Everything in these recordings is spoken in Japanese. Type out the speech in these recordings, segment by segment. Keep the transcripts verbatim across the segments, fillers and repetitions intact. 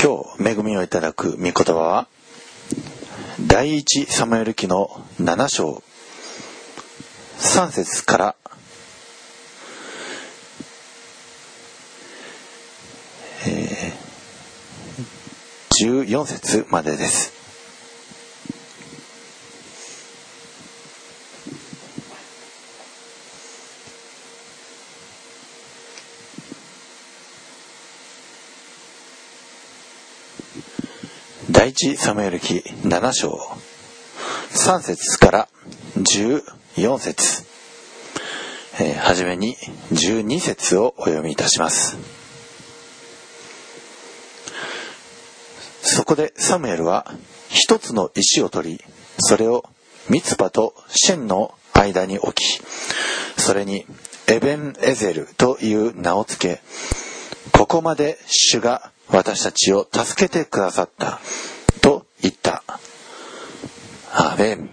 今日恵みをいただく御言葉は第一サムエル記のなな章さん節からえー、じゅうよん節までです。第一サムエル記なな章さん節からじゅうよん節、えー、はじめにじゅうに節をお読みいたします。そこでサムエルは一つの石を取り、それをミツパとシェンの間に置き、それにエベンエゼルという名をつけ、ここまで主が私たちを助けてくださったと言った。アーメン。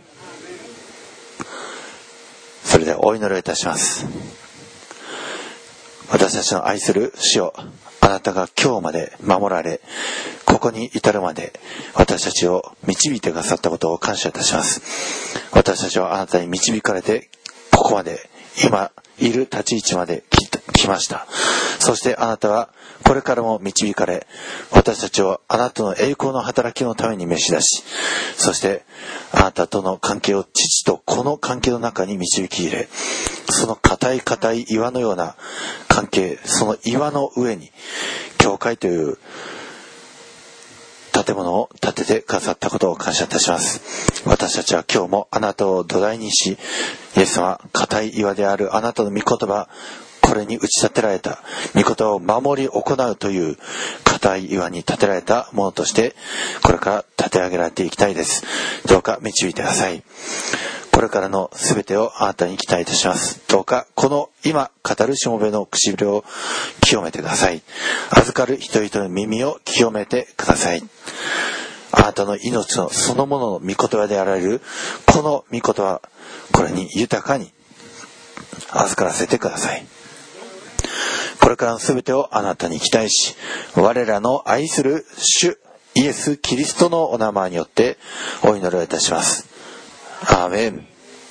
それでお祈りをいたします。私たちの愛する主よ、あなたが今日まで守られ、ここに至るまで私たちを導いてくださったことを感謝いたします。私たちはあなたに導かれてここまで今いる立ち位置まで来ました。そしてあなたはこれからも導かれ、私たちをあなたの栄光の働きのために召し出し、そしてあなたとの関係を父とこの関係の中に導き入れ、その固い固い岩のような関係、その岩の上に教会という建物を建ててくださったことを感謝いたします。私たちは今日もあなたを土台にし、イエス様、固い岩であるあなたの御言葉、これに打ち立てられた御言葉を守り行うという固い岩に立てられたものとしてこれから立て上げられていきたいです。どうか導いてください。これからのすべてをあなたに期待いたします。どうかこの今語るしもべの唇を清めてください。預かる人々の耳を清めてください。あなたの命のそのものの御言葉であられるこの御言葉、これに豊かに預からせてください。これからのすべてをあなたに期待し、我らの愛する主イエス・キリストのお名前によってお祈りをいたします。アーメン。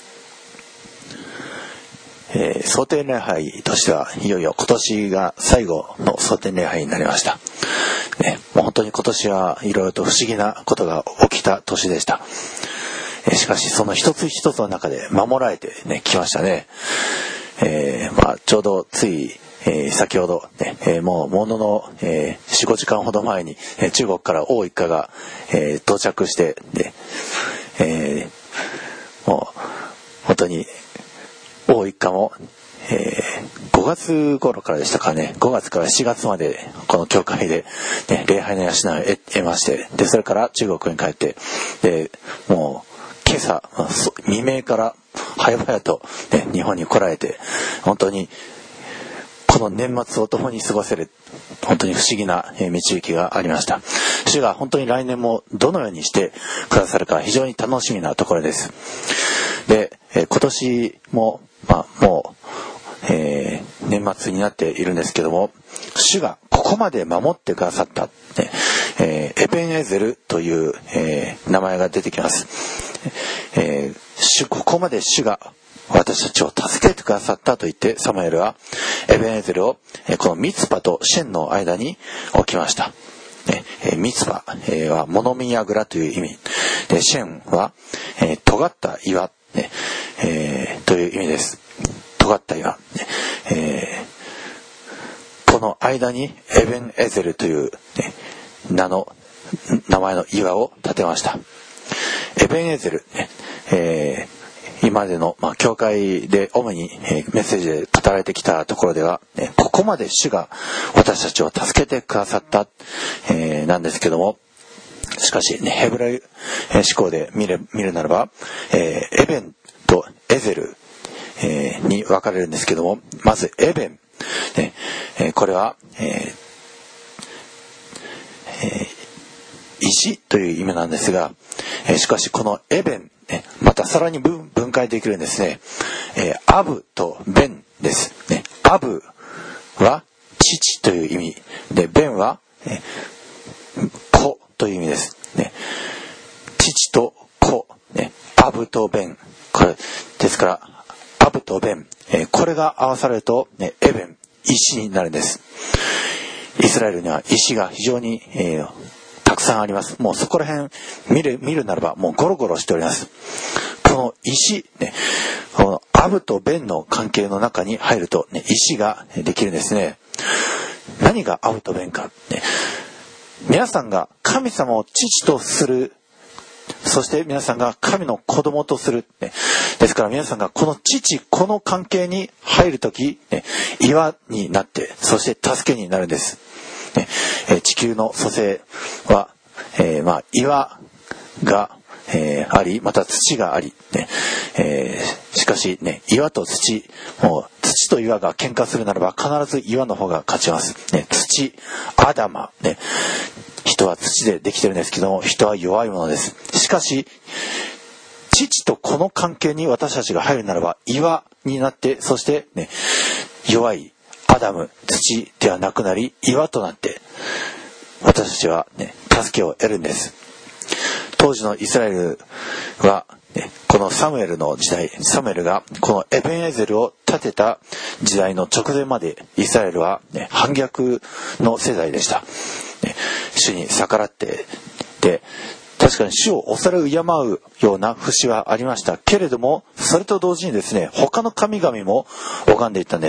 えー、蒼天礼拝としてはいよいよ今年が最後の蒼天礼拝になりました、ね、もう本当に今年はいろいろと不思議なことが起きた年でした。えー、しかしその一つ一つの中で守られてねきましたね。えー、まあちょうどついえー、先ほど、ねえー、もうものの、えー、よん、ごじかんほど前に、えー、中国から王一家が、えー、到着してで、えー、もう本当に王一家も、えー、ごがつ頃からでしたかね、ごがつからしちがつまでこの教会で、ね、礼拝の養いを得、得まして、でそれから中国に帰って、でもう今朝未明から早々と、ね、日本に来られて、本当にこの年末を共に過ごせる本当に不思議な導きがありました。主が本当に来年もどのようにしてくださるか非常に楽しみなところです。で、今年も、まあ、もう、えー、年末になっているんですけども、主がここまで守ってくださった、ねえー、エベンエゼルという、えー、名前が出てきます。えー、主ここまで主が私たちを助けてくださったと言ってサムエルはエベンエゼルをこのミツパとシェンの間に置きました。ミツパは物見櫓という意味で、シェンは尖った岩という意味です。尖った岩。この間にエベンエゼルという名の名前の岩を建てました。エベンエゼル、えー今までの、まあ、教会で主に、えー、メッセージで語られてきたところでは、ね、ここまで主が私たちを助けてくださった、えー、なんですけども、しかし、ね、ヘブライ、えー、思考で見る、見るならば、えー、エベンとエゼル、えー、に分かれるんですけども、まずエベン、ねえー、これは、えーえー、石という意味なんですが、えー、しかしこのエベンまたさらに 分, 分解できるんですね。えー、アブとベンです、ね、アブは父という意味で、ベンは、えー、 という意味です。ね、父と子、ね、アブとベン。これですから、アブとベン、えー、これが合わされると、ね、エベン、石になるんです。イスラエルには石が非常に、えー、たくさんあります。もうそこら辺見る、見るならばもうゴロゴロしております。この石、ね、このアブとベンの関係の中に入ると、ね、石ができるんですね。何がアブとベンか、ね、皆さんが神様を父とする、そして皆さんが神の子供とする、ね、ですから皆さんがこの父子の関係に入るとき、ね、岩になって、そして助けになるんです、ね、えー、地球の組成は、えー、まあ岩が、えー、あり、また土があり、ね、えー、しかしね、岩と土、もう土と岩が喧嘩するならば必ず岩の方が勝ちます、ね、土、アダマ、ね、人は土でできてるんですけども、人は弱いものです。しかし父と子の関係に私たちが入るならば岩になって、そしてね、弱いアダム、土ではなくなり岩となって私たちはね、助けを得るんです。当時のイスラエルは、ね、このサムエルの時代、サムエルがこのエベンエゼルを建てた時代の直前までイスラエルは、ね、反逆の世代でした、ね、主に逆らってで、確かに主を恐れ敬うような節はありましたけれども、それと同時にですね、他の神々も拝んでいったんです、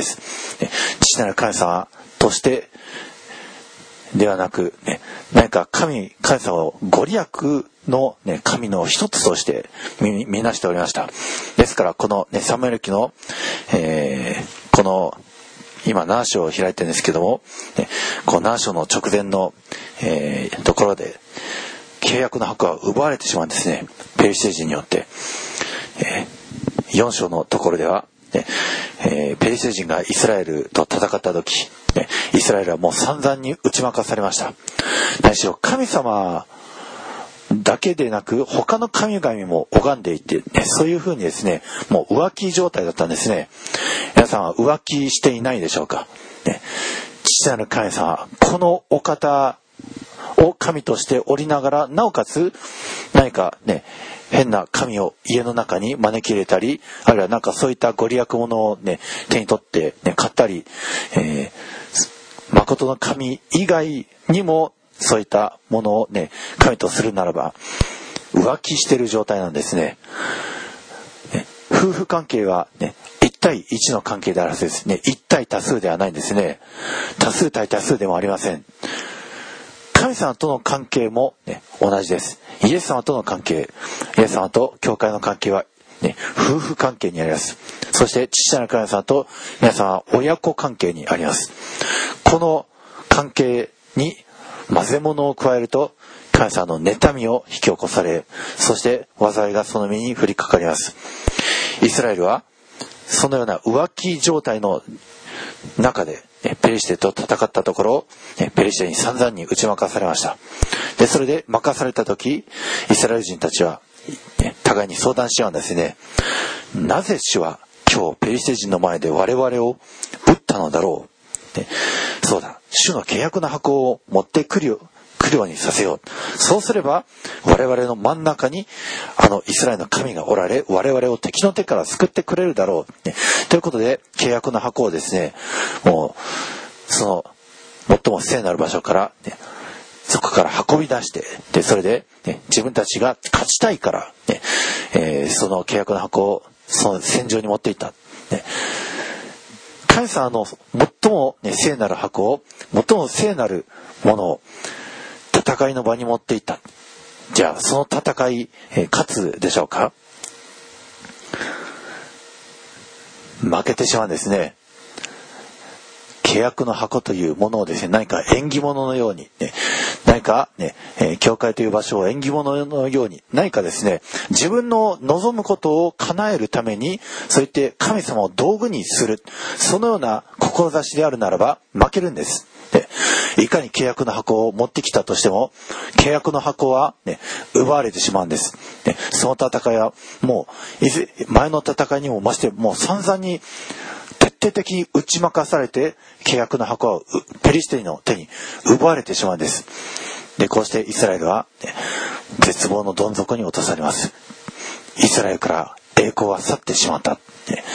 ね、父なる神様としてではなく、ね、何か神、神様をご利益の、ね、神の一つとして見、見なしておりました。ですからこの、ね、サムエル記の、えー、この今なな章を開いてるんですけども、ね、このなな章の直前の、えー、ところで契約の箱は奪われてしまうんですね、ペリシテ人によって、えー、よん章のところでは、ねえー、ペリシテ人がイスラエルと戦った時、ね、イスラエルはもう散々に打ち負かされました。何しろ神様だけでなく他の神々も拝んでいて、ね、そういうふうにですね、もう浮気状態だったんですね。皆さんは浮気していないでしょうか、ね、父なる神様、このお方を神としておりながら、なおかつ何かね、変な神を家の中に招き入れたり、あるいはなんかそういったご利益物をね、手に取って、ね、買ったり、えー、誠の神以外にもそういったものをね、神とするならば浮気している状態なんですね。ね、夫婦関係はね、一対一の関係であるはずですね。一対多数ではないんですね。多数対多数でもありません。神様との関係も、ね、同じです。イエス様との関係、イエス様と教会の関係は、ね、夫婦関係にあります。そして父なる神様と皆様は親子関係にあります。この関係に混ぜ物を加えると神様の妬みを引き起こされ、そして災いがその身に降りかかります。イスラエルはそのような浮気状態の中でペリシテと戦ったところ、ペリシテに散々に打ち負かされました。で、それで負かされた時、イスラエル人たちは互いに相談し合うんですね。なぜ主は今日ペリシテ人の前で我々を撃ったのだろう。で、そうだ、主の契約の箱を持ってくるよ来るようにさせよう。そうすれば我々の真ん中にあのイスラエルの神がおられ、我々を敵の手から救ってくれるだろう、ね、ということで契約の箱をですね、もうその最も聖なる場所から、ね、そこから運び出して、でそれで、ね、自分たちが勝ちたいから、ねえー、その契約の箱をその戦場に持っていった、ね、神様の最も、ね、聖なる箱を、最も聖なるものを戦いの場に持っていった。じゃあその戦い、えー、勝つでしょうか？負けてしまうんですね。契約の箱というものをですね、何か縁起物のように、ね、何かね、えー、教会という場所を縁起物のように、何かですね、自分の望むことを叶えるために、そう言って神様を道具にする、そのような志であるならば負けるんです。で、いかに契約の箱を持ってきたとしても、契約の箱は、ね、奪われてしまうんです。で、その戦いはもう前の戦いにも増してもう散々に徹底的に打ち負かされて、契約の箱はペリシテの手に奪われてしまうんです。 で、こうしてイスラエルは、ね、絶望のどん底に落とされます。イスラエルから栄光は去ってしまった、ね、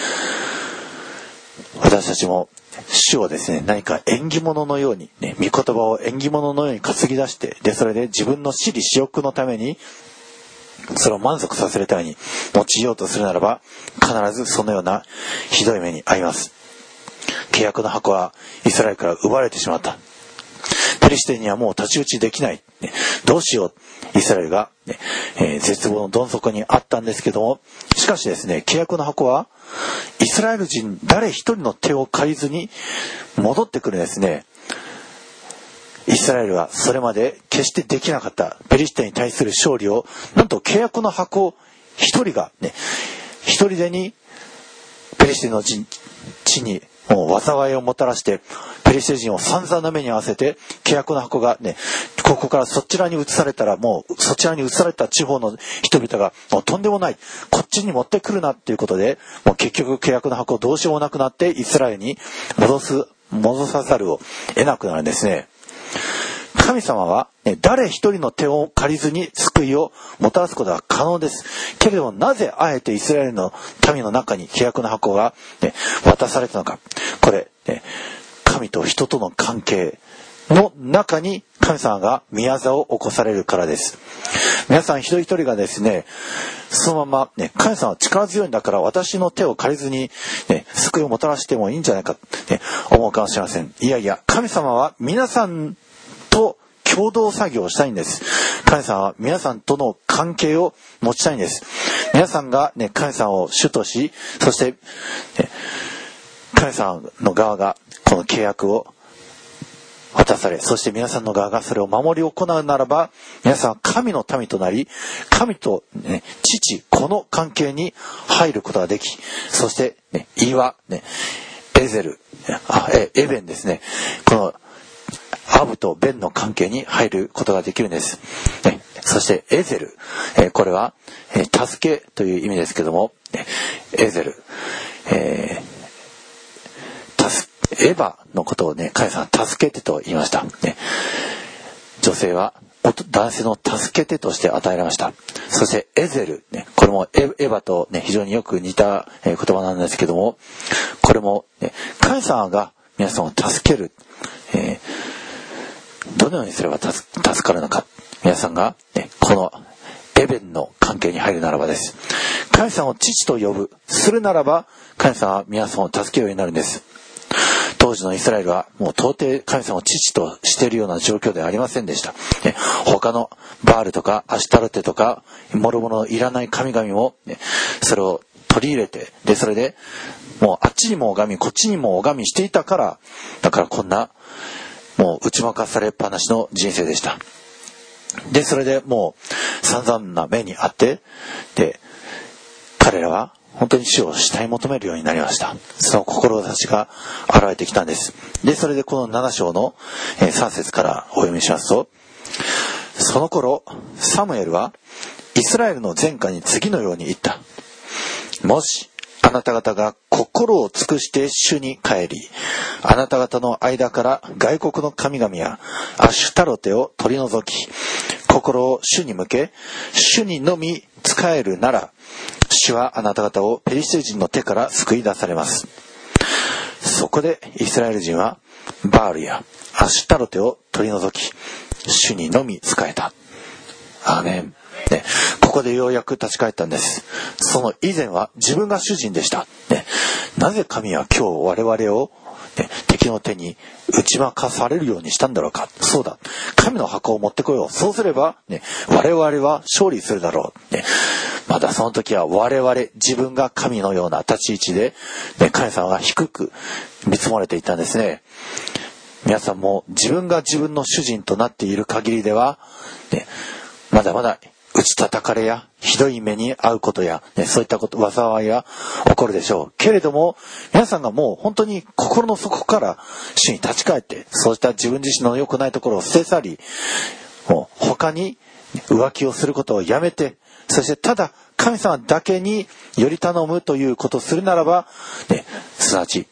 私たちも主をですね、何か縁起物のように、ね、御言葉を縁起物のように担ぎ出して、でそれで自分の私利私欲のためにそれを満足させるために用いようとするならば、必ずそのようなひどい目に遭います。契約の箱はイスラエルから奪われてしまった。ペリシテにはもう太刀打ちできない、ね、どうしよう、イスラエルが、ねえー、絶望のどん底にあったんですけども、しかしですね、契約の箱はイスラエル人誰一人の手を借りずに戻ってくるんですね。イスラエルはそれまで決してできなかったペリシテに対する勝利を、なんと契約の箱一人がね、一人でにペリシテの地にもう災いをもたらして、ペリシテ人を散々な目に合わせて、契約の箱がね、ここからそちらに移されたら、もうそちらに移された地方の人々がもうとんでもない、こっちに持ってくるなっていうことで、もう結局契約の箱どうしようもなくなってイスラエルに戻す戻さざるを得なくなるんですね。神様は、ね、誰一人の手を借りずに救いをもたらすことは可能です。けれども、なぜあえてイスラエルの民の中に契約の箱が、ね、渡されたのか。これ、ね、神と人との関係の中に神様が宮座を起こされるからです。皆さん一人一人がですね、そのまま、ね、神様は力強いんだから私の手を借りずに、ね、救いをもたらしてもいいんじゃないかって、ね、思うかもしれません。いやいや、神様は皆さんと共同作業をしたいんです。神様は皆さんとの関係を持ちたいんです。皆さんが、ね、神様を主とし、そして、ね、神様の側がこの契約を渡され、そして皆さんの側がそれを守り行うならば、皆さんは神の民となり、神と、ね、父、この関係に入ることができ、そして、ね、岩、ね、エゼル、あえエベンですね、このアブとベンの関係に入ることができるんです。ね、そしてエゼル、えこれは、え助けという意味ですけども、エゼル、えー、助エヴァのことをね、神様は助けてと言いました。ね、女性は男性の助けてとして与えられました。そしてエゼル、ね、これもエヴァと、ね、非常によく似た言葉なんですけども、これも、ね、神様が皆さんを助ける、えー、どのようにすれば助かるのか、皆さんが、ね、このエベンの関係に入るならばです。神様を父と呼ぶするならば、神様は皆さんを助けるようになるんです。当時のイスラエルはもう到底神様を父としているような状況ではありませんでした。ね、他のバールとかアシュタルテとか諸々いらない神々も、ね、それを取り入れて、でそれでもうあっちにも拝みこっちにも拝みしていたから、だからこんなもう打ち負かされっぱなしの人生でした。でそれでもう散々な目にあって、で彼らは本当に主を慕い求めるようになりました。その志が現れてきたんです。でそれでこのなな章のさん節からお読みしますと、その頃サムエルはイスラエルの全家に次のように言った。もしあなた方が心を尽くして主に帰り、あなた方の間から外国の神々やアシュタロテを取り除き、心を主に向け主にのみ仕えるなら、主はあなた方をペリシテ人の手から救い出されます。そこでイスラエル人はバールやアシュタロテを取り除き、主にのみ仕えた。アーメン。ね、ここでようやく立ち返ったんです。その以前は自分が主人でした。ね、なぜ神は今日我々を、ね、敵の手に打ち負かされるようにしたんだろうか。そうだ、神の箱を持ってこよう。そうすれば、ね、我々は勝利するだろう。ね、まだその時は我々自分が神のような立ち位置で、ね、神様が低く見積もれていたんですね。皆さんも自分が自分の主人となっている限りでは、ね、まだまだ打ち叩かれやひどい目に遭うことや、ね、そういったこと災いが起こるでしょう。けれども皆さんがもう本当に心の底から主に立ち返って、そうした自分自身の良くないところを捨て去り、もう他に浮気をすることをやめて、そしてただ神様だけにより頼むということをするならば、ね、すなわち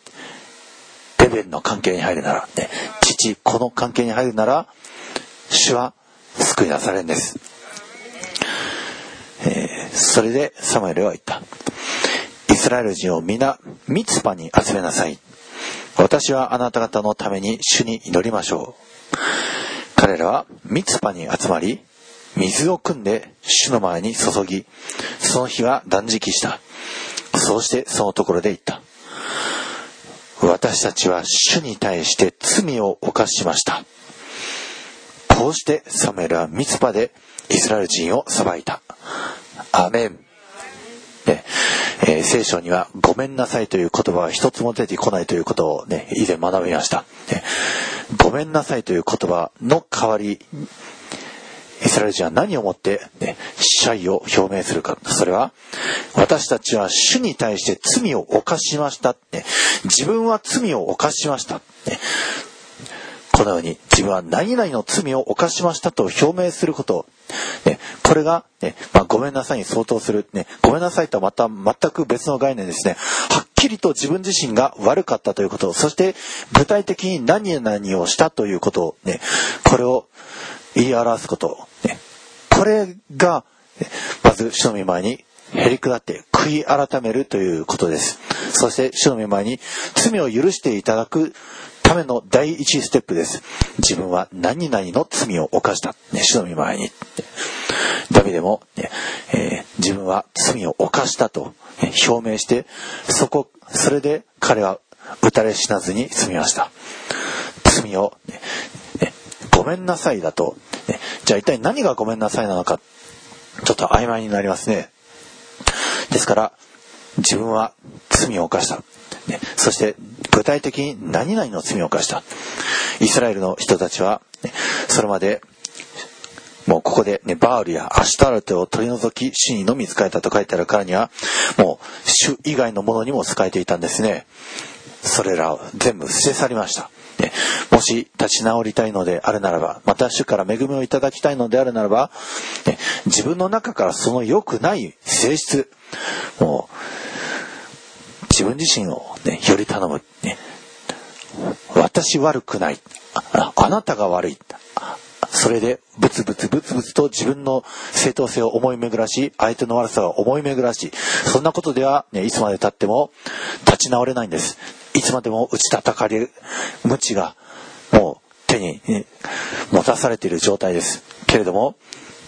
エベンの関係に入るなら、ね、父子の関係に入るなら、主は救い出されるんです。えー、それでサムエルは言った。イスラエル人を皆ミツパに集めなさい。私はあなた方のために主に祈りましょう。彼らはミツパに集まり、水を汲んで主の前に注ぎ、その日は断食した。そうしてそのところで言った。私たちは主に対して罪を犯しました。こうしてサムエルはミツパでイスラエル人を裁いた。アーメン。ねえー、聖書にはごめんなさいという言葉は一つも出てこないということをね、以前学びました。ね、ごめんなさいという言葉の代わり、イスラエル人は何をもって、ね、謝意を表明するか。それは、私たちは主に対して罪を犯しました。ね、自分は罪を犯しました。ね、このように自分は何々の罪を犯しましたと表明すること。ね、これが、ねまあ、ごめんなさいに相当する、ね。ごめんなさいとはまた全く別の概念ですね。はっきりと自分自身が悪かったということ。そして具体的に何々をしたということを、ね、これを言い表すこと、ね、これが、ね、まず主の御前にへり下って悔い改めるということです。そして主の御前に罪を許していただくための第一ステップです。自分は何々の罪を犯した、ね、主の御前に。ダビデも、ねえー、自分は罪を犯したと、ね、表明して、そこそれで彼は打たれ死なずに済みました。罪を、ねね、ごめんなさいだと、ね、じゃあ一体何がごめんなさいなのか、ちょっと曖昧になりますね。ですから自分は罪を犯した、ね、そして具体的に何々の罪を犯した。イスラエルの人たちは、ね、それまでもうここで、ね、バールやアシュタルテを取り除き主にのみ仕えたと書いてあるからには、もう主以外のものにも仕えていたんですね。それらを全部捨て去りました。ね、もし立ち直りたいのであるならば、また主から恵みをいただきたいのであるならば、ね、自分の中からその良くない性質、もう自分自身を、ね、より頼む、ね、私悪くない、あ、あなたが悪い、それでブツブツブツブツと自分の正当性を思い巡らし、相手の悪さを思い巡らし、そんなことでは、ね、いつまで経っても立ち直れないんです。いつまでも打ち叩かれる鞭がもう手に、ね、持たされている状態です。けれども、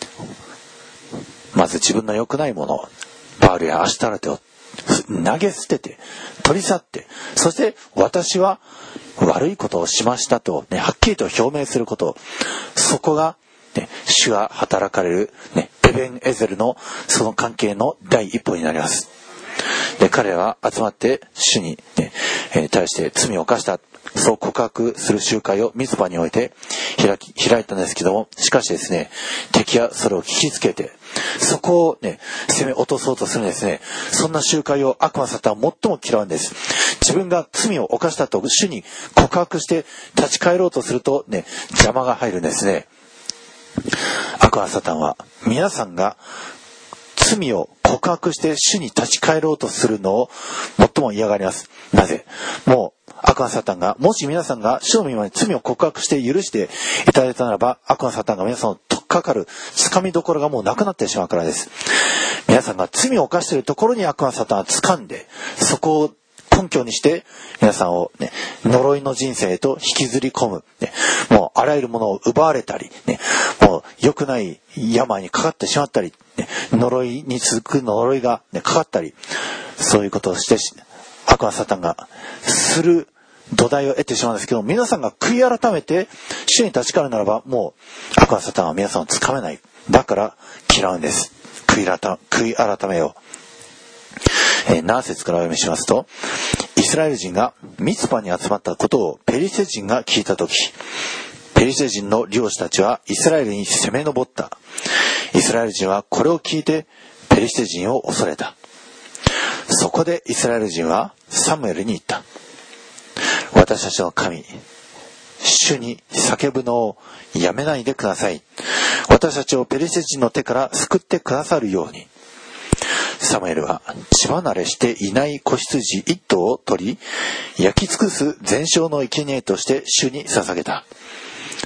まず自分の良くないもの、バールやアシュタルテを投げ捨てて取り去って、そして私は悪いことをしましたと、ね、はっきりと表明すること、そこが、ね、主が働かれる、ね、エベンエゼルのその関係の第一歩になります。で、彼らは集まって主に、ねえー、対して罪を犯した、そう告白する集会をミツパにおいて開き開いたんですけども、しかしですね、敵はそれを聞きつけて、そこをね攻め落とそうとするんですね。そんな集会を悪魔サタンは最も嫌うんです。自分が罪を犯したと主に告白して立ち返ろうとするとね、邪魔が入るんですね。悪魔サタンは皆さんが罪を告白して主に立ち返ろうとするのを最も嫌がります。なぜ？もう悪魔サタンが、もし皆さんが主の御前に罪を告白して許していただいたならば、悪魔サタンが皆さんを取っかかる掴みどころがもうなくなってしまうからです。皆さんが罪を犯しているところに悪魔サタンは掴んで、そこを根拠にして皆さんを、ね、呪いの人生へと引きずり込む、ね、もうあらゆるものを奪われたり、ね、もう良くない病にかかってしまったり、ね、呪いに続く呪いが、ね、かかったり、そういうことをして悪魔サタンがする土台を得てしまうんですけど、皆さんが悔い改めて主に立ち返るならば、もう悪魔サタンは皆さんをつかめない。だから嫌うんです。悔い改、悔い改めよう。えー、なな節からお読みしますと、イスラエル人がミツパに集まったことをペリシテ人が聞いたとき、ペリシテ人の領主たちはイスラエルに攻め上った。イスラエル人はこれを聞いてペリシテ人を恐れた。そこでイスラエル人はサムエルに言った。私たちの神、主に叫ぶのをやめないでください。私たちをペリシテ人の手から救ってくださるように。サムエルは血離れしていない子羊一頭を取り、焼き尽くす全焼の生贄として主に捧げた。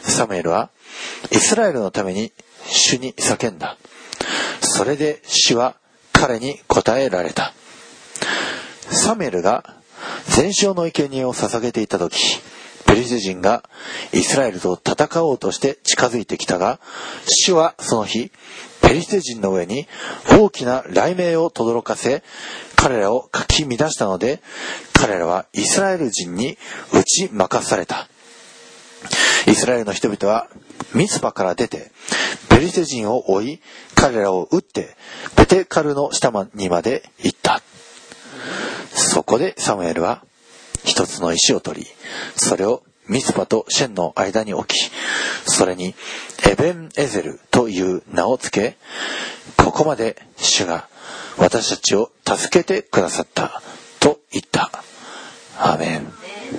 サムエルはイスラエルのために主に叫んだ。それで主は彼に答えられた。サムエルが全焼の生贄を捧げていた時、ペリシテ人がイスラエルと戦おうとして近づいてきたが、主はその日ペリシテ人の上に大きな雷鳴を轟かせ、彼らをかき乱したので、彼らはイスラエル人に打ち負かされた。イスラエルの人々はミツパから出てペリシテ人を追い、彼らを撃ってベテカルの下にまで行った。そこでサムエルは一つの石を取り、それをミツパとシェンの間に置き、それにエベンエゼルという名をつけ、ここまで主が私たちを助けてくださったと言った。アーメン。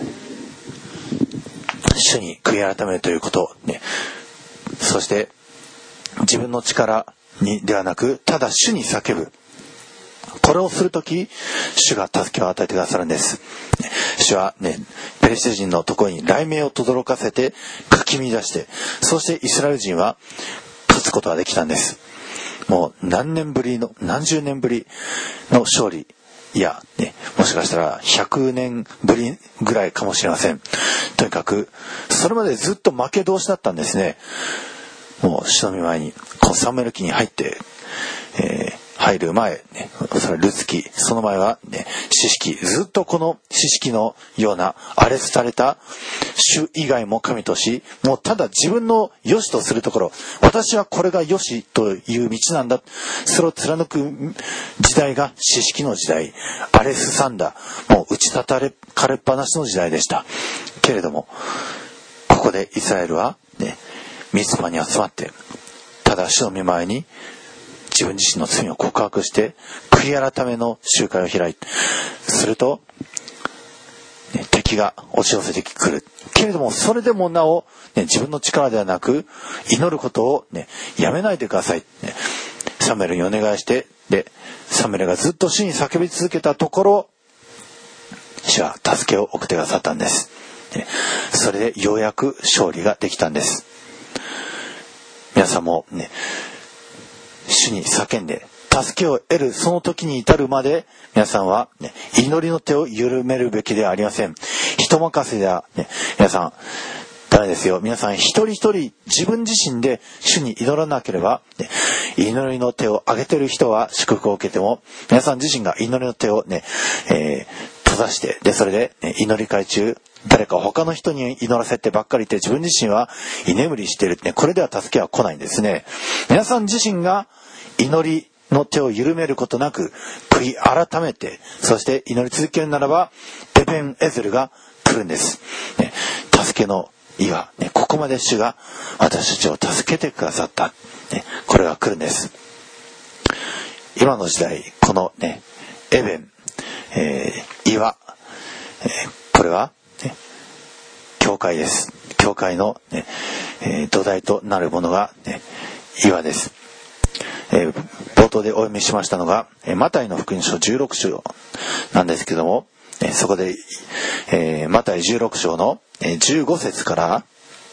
主に悔い改めるということね、そして自分の力にではなく、ただ主に叫ぶ。これをするとき、主が助けを与えてくださるんです。主はね、ペリシテ人のところに雷鳴を轟かせてかき乱して、そしてイスラエル人は勝つことができたんです。もう何年ぶりの、何十年ぶりの勝利、いや、ね、もしかしたらひゃくねんぶりぐらいかもしれません。とにかくそれまでずっと負け同士だったんですね。もう主の御前にこのサムエル記に入って、えー入る前、ね、それルツ記、その前は、ね、四式、ずっとこの四式のような荒れ廃れた主以外も神とし、もうただ自分の良しとするところ、私はこれが良しという道なんだ、それを貫く時代が四式の時代、荒れすさんだ、もう打ち立たれかれっぱなしの時代でした。けれどもここでイスラエルは、ね、ミツパに集まって、ただ主の御前に自分自身の罪を告白して悔い改めの集会を開いて、すると、ね、敵が押し寄せてくる。けれどもそれでもなお、ね、自分の力ではなく祈ることを、ね、やめないでください、ね、サムエルにお願いして、でサムエルがずっと主に叫び続けたところ、主は助けを送ってくださったんです、ね、それでようやく勝利ができたんです。皆さんもね、主に叫んで助けを得るその時に至るまで、皆さんは、ね、祈りの手を緩めるべきではありません。人任せでは、ね、皆さんダメですよ。皆さん一人一人自分自身で主に祈らなければ、ね、祈りの手を上げている人は祝福を受けても、皆さん自身が祈りの手をね、えー、閉ざして、でそれで、ね、祈り会中誰か他の人に祈らせてばっかりいて、自分自身は居眠りしているって、ね、これでは助けは来ないんですね。皆さん自身が祈りの手を緩めることなく悔い改めて、そして祈り続けるならばエベンエゼルが来るんです、ね、助けの岩、ね、ここまで主が私たちを助けてくださった、ね、これが来るんです。今の時代このねエベン、えー、岩、えー、これは教会です。教会の、ねえー、土台となるものが、ね、岩です、えー、冒頭でお読みしましたのが、えー、マタイの福音書じゅうろく章なんですけども、えー、そこで、えー、マタイじゅうろく章の、えー、じゅうご節から、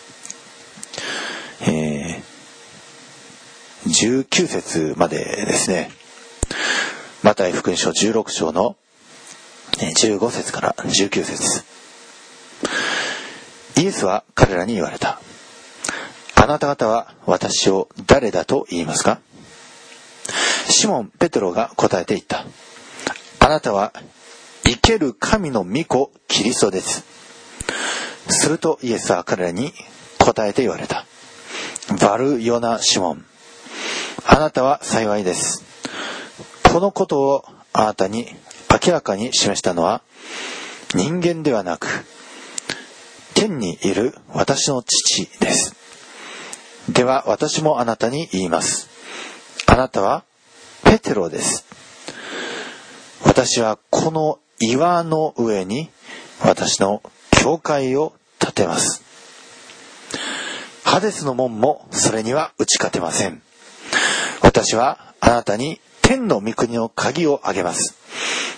えー、じゅうきゅう節までですね。マタイ福音書じゅうろく章の、えー、じゅうご節からじゅうきゅう節。イエスは彼らに言われた。あなた方は私を誰だと言いますか？シモン・ペテロが答えて言った。あなたは生ける神の御子キリストです。するとイエスは彼らに答えて言われた。バルヨナ・シモン、あなたは幸いです。このことをあなたに明らかに示したのは人間ではなく天にいる私の父です。では私もあなたに言います。あなたはペテロです。私はこの岩の上に私の教会を建てます。ハデスの門もそれには打ち勝てません。私はあなたに天の御国の鍵をあげます。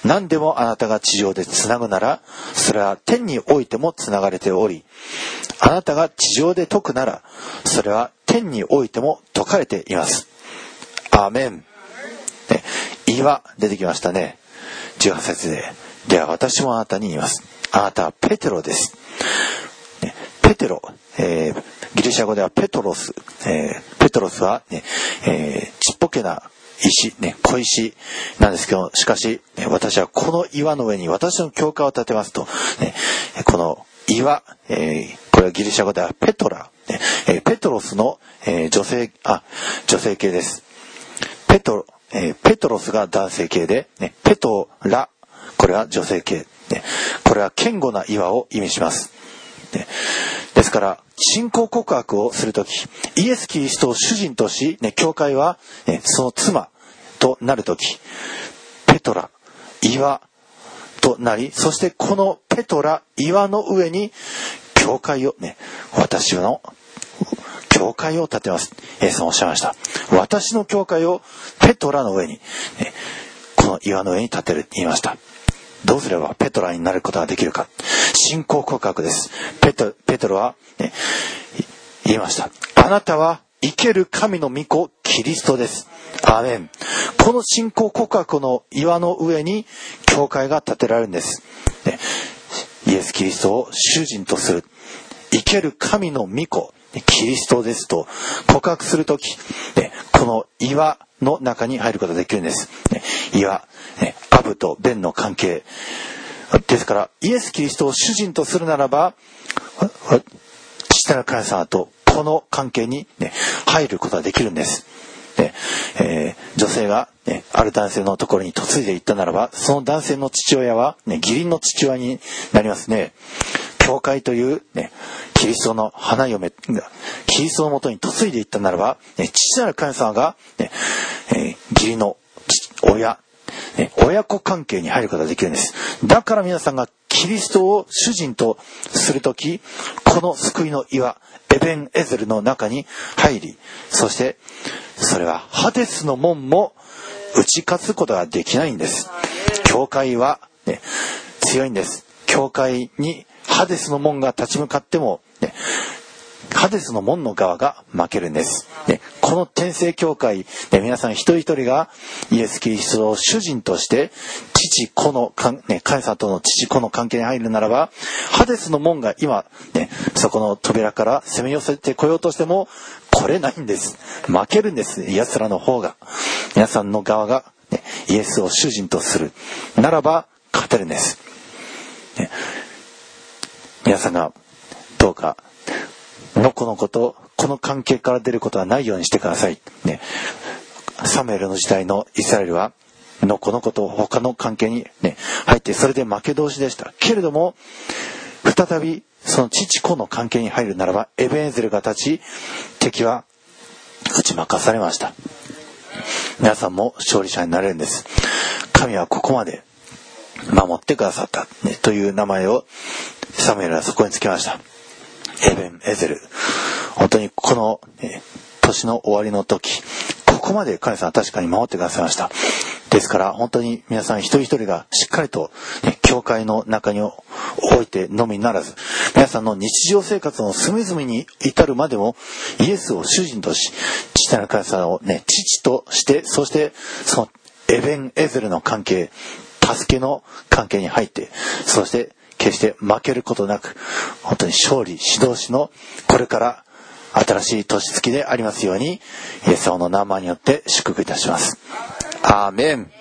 何でもあなたが地上でつなぐなら、それは天においてもつながれており、あなたが地上で解くなら、それは天においても解かれています。アーメン。ね、岩出てきましたね。じゅうはち節で。では私もあなたに言います。あなたはペテロです。ね、ペテロ、えー、ギリシャ語ではペトロス。えー、ペトロスは、ねえー、ちっぽけな石、ね、小石なんですけど、しかし、ね、私はこの岩の上に私の教会を建てますと、ね、この岩、えー、これはギリシャ語ではペトラ、ねえー、ペトロスの、えー、女性、あ、女性系です。ペト、えー、ペトロスが男性系で、ね、ペトラ、これは女性系、ね、これは堅固な岩を意味します。ね、ですから信仰告白をするとき、イエス・キリストを主人とし、ね、教会は、ね、その妻となるとき、ペトラ、岩となり、そしてこのペトラ、岩の上に教会を、ね、私の教会を建てます。イエス様おっしゃいました。私の教会をペトラの上に、ね、この岩の上に建てるって言いました。どうすればペトラになることができるか。信仰告白です。ペト、ペトロは、ね、言いました。あなたは生ける神の御子キリストです。アーメン。この信仰告白の岩の上に教会が建てられるんです。ね、イエス・キリストを主人とする。生ける神の御子キリストですと告白するとき、ね、この岩の中に入ることができるんです。ね、岩、ね、アブとベンの関係ですから、イエス・キリストを主人とするならば、父なる神様とこの関係に、ね、入ることができるんです。ねえー、女性が、ね、ある男性のところに嫁いでいったならば、その男性の父親は、ね、義理の父親になりますね。教会という、ね、キリストの花嫁、キリストのもとに嫁いでいったならば、ね、父なる神様が、ねえー、義理の親、ね、親子関係に入ることができるんです。だから皆さんがキリストを主人とするとき、この救いの岩、エベンエゼルの中に入り、そしてそれはハデスの門も打ち勝つことができないんです。教会は、ね、強いんです。教会にハデスの門が立ち向かっても、ね、ハデスの門の側が負けるんです。ね、この天聖教会、ね、皆さん一人一人がイエス・キリストを主人として父子の、ね、神様との父子の関係に入るならば、ハデスの門が今、ね、そこの扉から攻め寄せてこようとしても来れないんです。負けるんです。奴らの方が、皆さんの側が、ね、イエスを主人とするならば勝てるんです。ね、皆さんがどうかのこのことこの関係から出ることはないようにしてください、ね、サムエルの時代のイスラエルはのこのこと他の関係に、ね、入ってそれで負け同士でしたけれども、再びその父子の関係に入るならばエベンエゼルが立ち敵は打ち負かされました。皆さんも勝利者になれるんです。神はここまで守ってくださった、ね、という名前をサムエルはそこにつけました。エベンエゼル。本当にこの、えー、年の終わりの時、ここまで神様は確かに守ってくださいました。ですから本当に皆さん一人一人がしっかりと、ね、教会の中に置いてのみならず、皆さんの日常生活の隅々に至るまでもイエスを主人とし、父なる神様を、ね、父として、そしてそのエベンエゼルの関係、助けの関係に入って、そして決して負けることなく、本当に勝利指導しのこれから新しい年月でありますように、イエス様の名前によって祝福いたします。アーメン。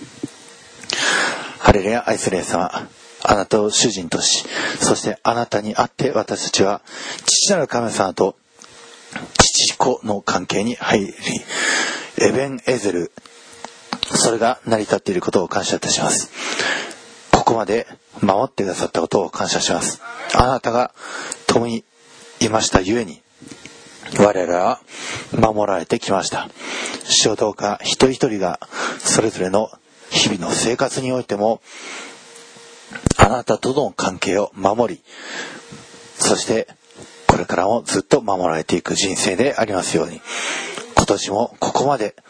ハレルヤ。愛するイエス様、あなたを主人とし、そしてあなたにあって私たちは父なる神様と父子の関係に入り、エベンエゼル、それが成り立っていることを感謝いたします。ここまで守ってくださったことを感謝します。あなたが共にいましたゆえに我らは守られてきました。主よ、どうか一人一人がそれぞれの日々の生活においてもあなたとの関係を守り、そしてこれからもずっと守られていく人生でありますように、今年もここまで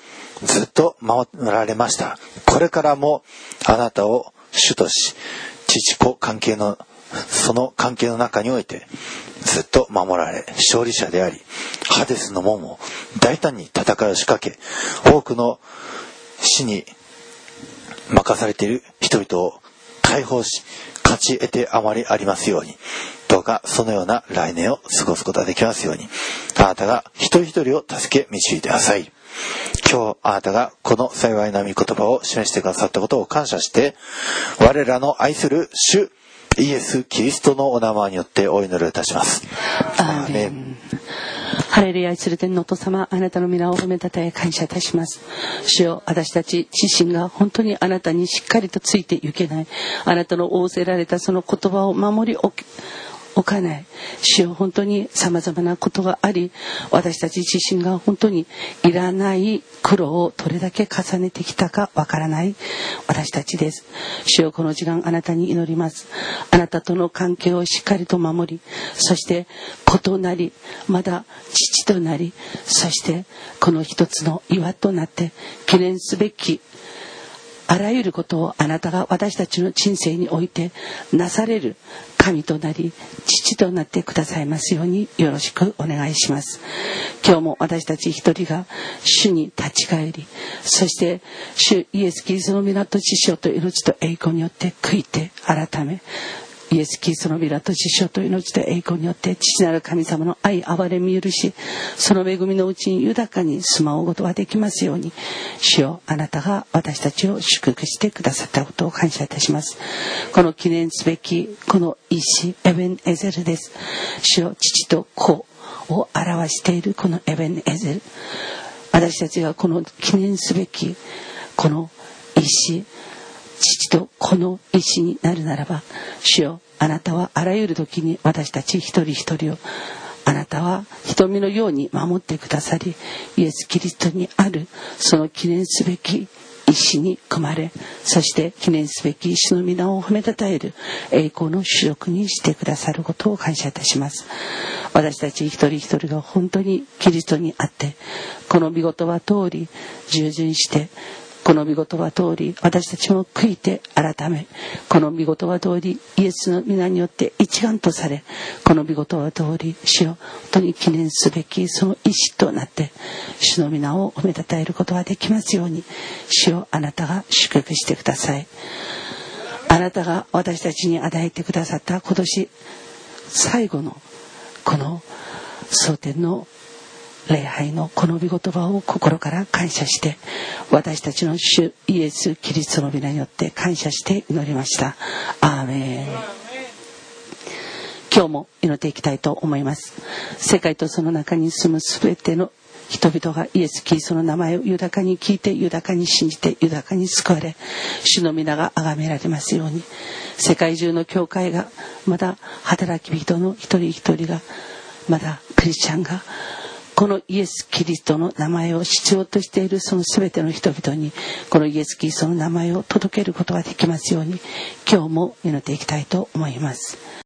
ずっと守られました。これからもあなたを主とし、父子関係のその関係の中においてずっと守られ、勝利者であり、ハデスの門を大胆に戦いを仕掛け、多くの死に任されている人々を解放し、勝ち得てあまりありますように。どうかそのような来年を過ごすことができますように、あなたが一人一人を助け導いてください。今日あなたがこの幸いな御言葉を示してくださったことを感謝して、我らの愛する主イエス・キリストのお名前によってお祈りいたします。 アーメン。ハレルヤ、愛する天のお父様、あなたの皆を褒めたたえ感謝いたします。主よ、私たち自身が本当にあなたにしっかりとついていけない、あなたの仰せられたその言葉を守り置き置かない。主よ、本当に様々なことがあり、私たち自身が本当にいらない苦労をどれだけ重ねてきたかわからない私たちです。主よ、この時間あなたに祈ります。あなたとの関係をしっかりと守り、そして子となり、まだ父となり、そしてこの一つの岩となって記念すべきあらゆることをあなたが私たちの人生においてなされる神となり父となってくださいますようによろしくお願いします。今日も私たち一人が主に立ち返り、そして主イエス・キリストの皆と知性と命と栄光によって悔いて改め、イエス・キリストの皆と知性と命と栄光によって父なる神様の愛、憐れみ許し、その恵みのうちに豊かに住まうことができますように、主よ、あなたが私たちを祝福してくださったことを感謝いたします。この記念すべきこの石エベンエゼルです。主よ、父と子を表しているこのエベンエゼル、私たちがこの記念すべきこの石、父と子の石になるならば、主よ、あなたはあらゆる時に私たち一人一人をあなたは瞳のように守ってくださり、イエス・キリストにあるその記念すべき石に組まれ、そして記念すべき石の皆を褒めたたえる栄光の主力にしてくださることを感謝いたします。私たち一人一人が本当にキリストにあって、この御言葉通り従順して、この御言葉通り私たちも悔いて改め、この御言葉通りイエスの皆によって一丸とされ、この御言葉通り主を本当に記念すべきその意志となって主の皆を褒めたたえることができますように、主をあなたが祝福してください。あなたが私たちに与えてくださった今年最後のこの蒼天の礼拝のこの御言葉を心から感謝して、私たちの主イエス・キリストの皆によって感謝して祈りました。アーメン。今日も祈っていきたいと思います。世界とその中に住むすべての人々がイエス・キリストの名前を豊かに聞いて、豊かに信じて、豊かに救われ、主の皆が崇められますように、世界中の教会が、また働き人の一人一人が、またクリスチャンが、このイエス・キリストの名前を必要としているそのすべての人々に、このイエス・キリストの名前を届けることができますように、今日も祈っていきたいと思います。